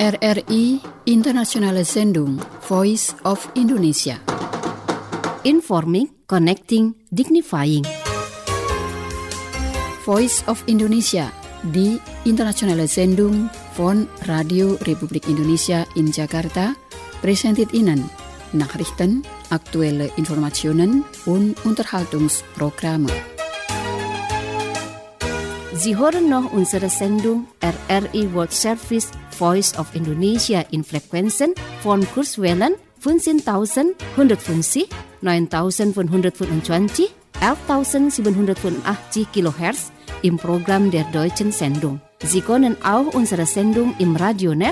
RRI Internationale Sendung Voice of Indonesia. Informing, connecting, dignifying. Voice of Indonesia di Internationale Sendung von Radio Republik Indonesia in Jakarta presented Ihnen Nachrichten, aktuelle Informationen und Unterhaltungsprogramme. Sie hören noch unsere Sendung RRI World Service Voice of Indonesia in Frequenzen von Kurzwellen 15.150, 9.525, 11.785 kHz im Programm der Deutschen Sendung. Sie können auch unsere Sendung im Radionet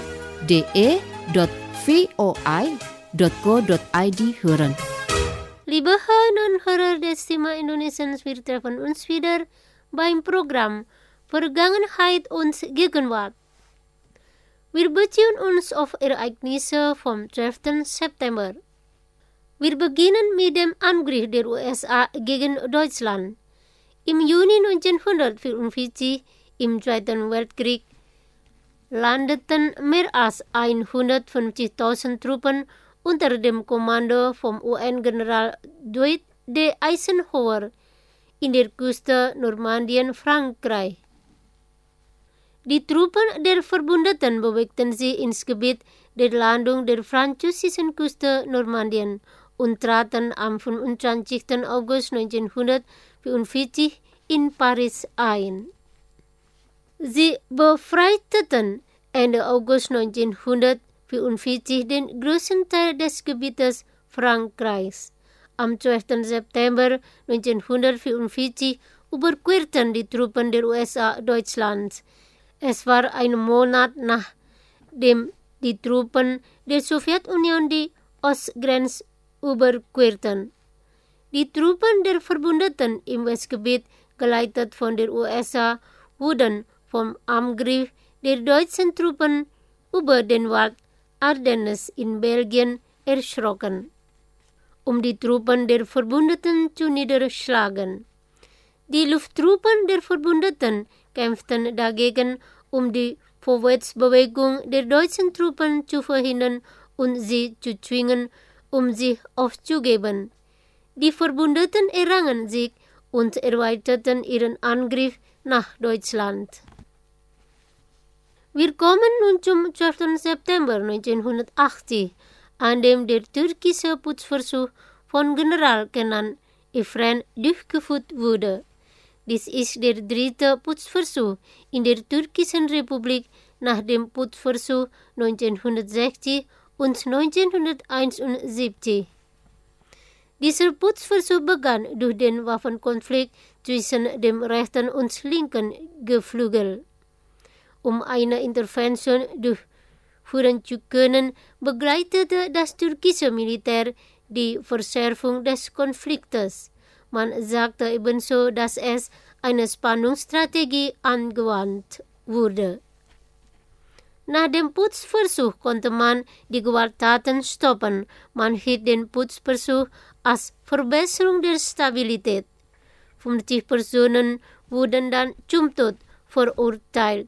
de.voi.go.id hören. Liebe Hörer und Hörer des Thema Indonesiens, wir treffen uns wieder beim Programm Vergangenheit und Gegenwart. Wir beziehen uns auf Ereignisse vom 12. September. Wir beginnen mit dem Angriff der USA gegen Deutschland. Im Juni 1944, im Zweiten Weltkrieg, landeten mehr als 150.000 Truppen unter dem Kommando vom UN-General Dwight D. Eisenhower in der Küste Normandien, Frankreich. Die Truppen der Verbündeten bewegten sich ins Gebiet der Landung der französischen Küste Normandien und traten am 25. August 1944 in Paris ein. Sie befreiten Ende August 1944 den größten Teil des Gebietes Frankreichs. Am 12. September 1944 überquerten die Truppen der USA Deutschland. Es war ein Monat nachdem die Truppen der Sowjetunion die Ostgrenze überquerten. Die Truppen der Verbündeten im Westgebiet, geleitet von der USA, wurden vom Angriff der deutschen Truppen über den Wald Ardennes in Belgien erschrocken, um die Truppen der Verbündeten zu niederschlagen. Die Lufttruppen der Verbündeten kämpften dagegen, um die Vorwärtsbewegung der deutschen Truppen zu verhindern und sie zu zwingen, sich aufzugeben. Die Verbündeten errangen Sieg und erweiterten ihren Angriff nach Deutschland. Wir kommen nun zum 12. September 1980, an dem der türkische Putzversuch von General Kenan Evren durchgeführt wurde. Dies ist der dritte Putzversuch in der türkischen Republik nach dem Putzversuch 1960 und 1971. Dieser Putzversuch begann durch den Waffenkonflikt zwischen dem rechten und linken Geflügel. Um eine Intervention durchführen zu können, begleitete das türkische Militär die Verschärfung des Konfliktes. Man sagte ebenso, dass es eine Spannungsstrategie angewandt wurde. Nach dem Putzversuch konnte man die Gewalttaten stoppen. Man hielt den Putzversuch als Verbesserung der Stabilität. 50 Personen wurden dann zum Tod verurteilt.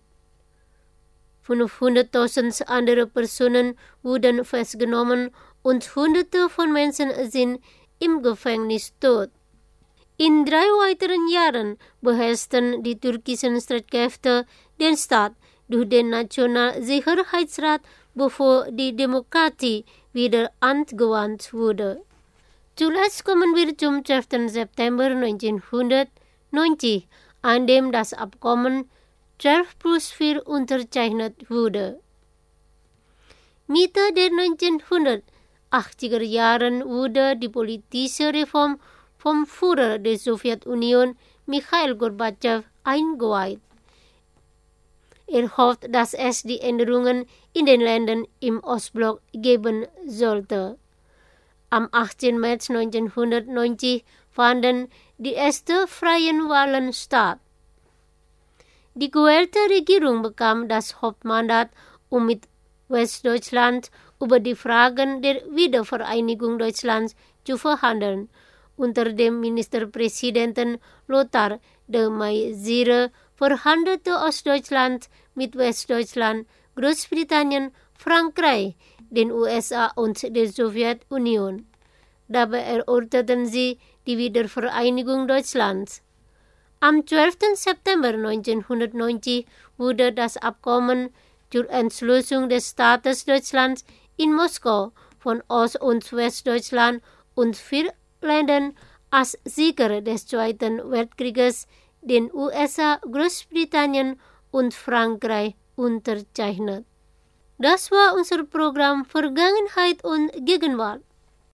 500.000 andere Personen wurden festgenommen und Hunderte von Menschen sind im Gefängnis tot. In 3 weiteren Jahren beherrschten die türkischen Streitkräfte den Staat durch den Nationalsicherheitsrat, bevor die Demokratie wieder angewandt wurde. Zuletzt kommen wir zum 12. September 1990, an dem das Abkommen 12+4 unterzeichnet wurde. Mitte der 1980er Jahren wurde die politische Reform vom Führer der Sowjetunion, Michail Gorbatschow, eingeweiht. Er hofft, dass es die Änderungen in den Ländern im Ostblock geben sollte. Am 18. März 1990 fanden die ersten freien Wahlen statt. Die gewählte Regierung bekam das Hauptmandat, um mit Westdeutschland über die Fragen der Wiedervereinigung Deutschlands zu verhandeln. Unter dem Ministerpräsidenten Lothar de Maizière verhandelte Ostdeutschland mit Westdeutschland, Großbritannien, Frankreich, den USA und der Sowjetunion. Dabei erörterten sie die Wiedervereinigung Deutschlands. Am 12. September 1990 wurde das Abkommen zur Entschließung des Staates Deutschlands in Moskau von Ost- und Westdeutschland und 4 Ländern als Sieger des Zweiten Weltkrieges, den USA, Großbritannien und Frankreich, unterzeichnet. Das war unser Programm Vergangenheit und Gegenwart.